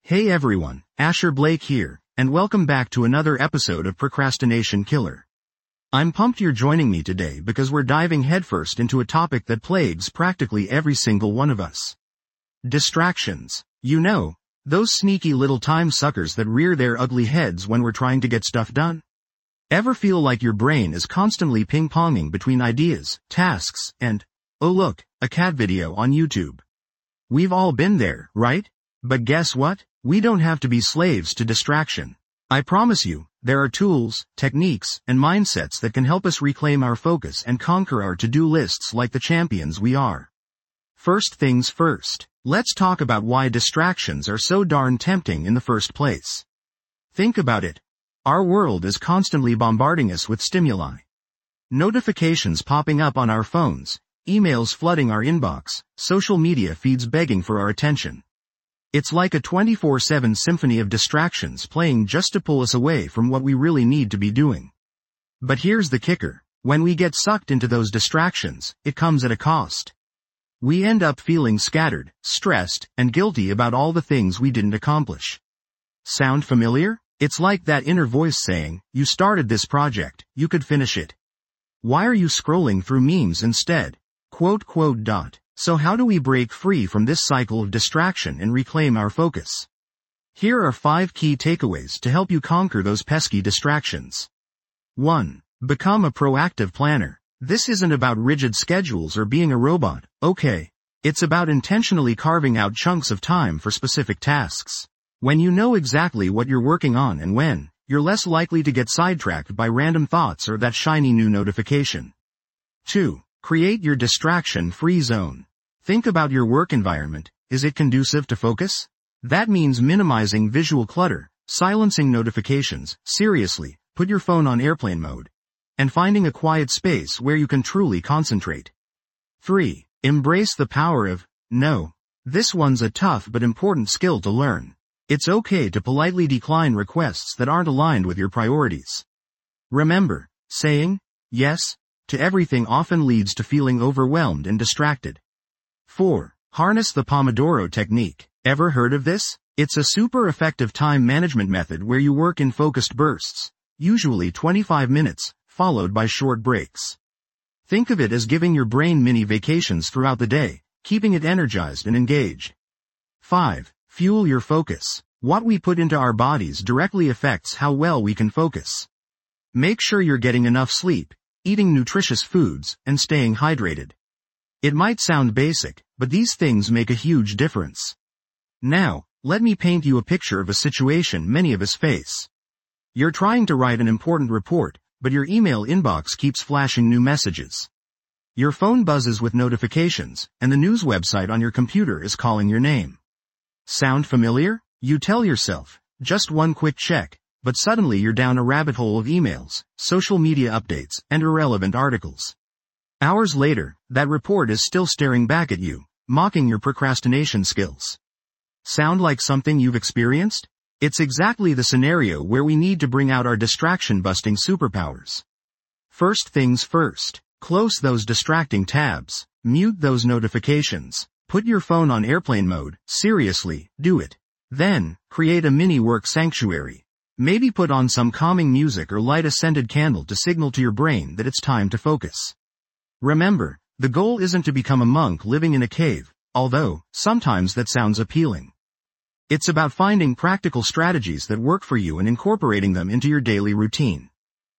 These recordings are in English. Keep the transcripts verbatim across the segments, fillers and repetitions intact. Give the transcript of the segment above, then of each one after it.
Hey everyone, Asher Blake here, and welcome back to another episode of Procrastination Killer. I'm pumped you're joining me today because we're diving headfirst into a topic that plagues practically every single one of us. Distractions. You know, those sneaky little time suckers that rear their ugly heads when we're trying to get stuff done. Ever feel like your brain is constantly ping-ponging between ideas, tasks, and, oh look, a cat video on YouTube? We've all been there, right? But guess what? We don't have to be slaves to distraction. I promise you, there are tools, techniques, and mindsets that can help us reclaim our focus and conquer our to-do lists like the champions we are. First things first, let's talk about why distractions are so darn tempting in the first place. Think about it. Our world is constantly bombarding us with stimuli. Notifications popping up on our phones, emails flooding our inbox, social media feeds begging for our attention. It's like a twenty-four seven symphony of distractions playing just to pull us away from what we really need to be doing. But here's the kicker. When we get sucked into those distractions, it comes at a cost. We end up feeling scattered, stressed, and guilty about all the things we didn't accomplish. Sound familiar? It's like that inner voice saying, you started this project, you could finish it. Why are you scrolling through memes instead? Quote, quote, dot. So how do we break free from this cycle of distraction and reclaim our focus? Here are five key takeaways to help you conquer those pesky distractions. one. Become a proactive planner. This isn't about rigid schedules or being a robot, okay? It's about intentionally carving out chunks of time for specific tasks. When you know exactly what you're working on and when, you're less likely to get sidetracked by random thoughts or that shiny new notification. two. Create your distraction-free zone. Think about your work environment. Is it conducive to focus? That means minimizing visual clutter, silencing notifications, seriously, put your phone on airplane mode, and finding a quiet space where you can truly concentrate. three. Embrace the power of no. This one's a tough but important skill to learn. It's okay to politely decline requests that aren't aligned with your priorities. Remember, saying yes to everything often leads to feeling overwhelmed and distracted. four. Harness the Pomodoro technique. Ever heard of this? It's a super effective time management method where you work in focused bursts, usually twenty-five minutes, followed by short breaks. Think of it as giving your brain mini vacations throughout the day, keeping it energized and engaged. five. Fuel your focus. What we put into our bodies directly affects how well we can focus. Make sure you're getting enough sleep, eating nutritious foods, and staying hydrated. It might sound basic, but these things make a huge difference. Now, let me paint you a picture of a situation many of us face. You're trying to write an important report, but your email inbox keeps flashing new messages. Your phone buzzes with notifications, and the news website on your computer is calling your name. Sound familiar? You tell yourself, just one quick check, but suddenly you're down a rabbit hole of emails, social media updates, and irrelevant articles. Hours later, that report is still staring back at you, mocking your procrastination skills. Sound like something you've experienced? It's exactly the scenario where we need to bring out our distraction-busting superpowers. First things first, close those distracting tabs, mute those notifications, put your phone on airplane mode, seriously, do it. Then, create a mini work sanctuary. Maybe put on some calming music or light a scented candle to signal to your brain that it's time to focus. Remember, the goal isn't to become a monk living in a cave, although, sometimes that sounds appealing. It's about finding practical strategies that work for you and incorporating them into your daily routine.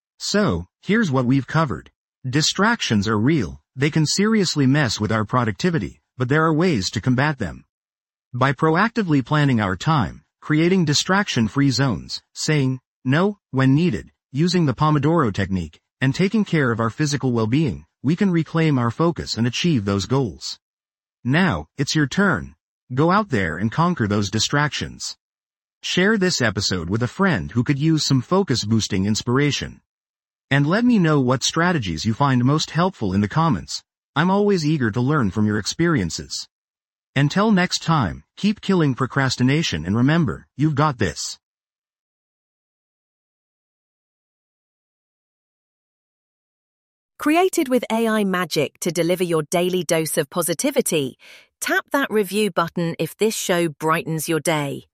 So, here's what we've covered. Distractions are real, they can seriously mess with our productivity, but there are ways to combat them. By proactively planning our time, creating distraction-free zones, saying no when needed, using the Pomodoro technique, and taking care of our physical well-being, we can reclaim our focus and achieve those goals. Now, it's your turn. Go out there and conquer those distractions. Share this episode with a friend who could use some focus-boosting inspiration. And let me know what strategies you find most helpful in the comments. I'm always eager to learn from your experiences. Until next time, keep killing procrastination and remember, you've got this. Created with A I magic to deliver your daily dose of positivity, tap that review button if this show brightens your day.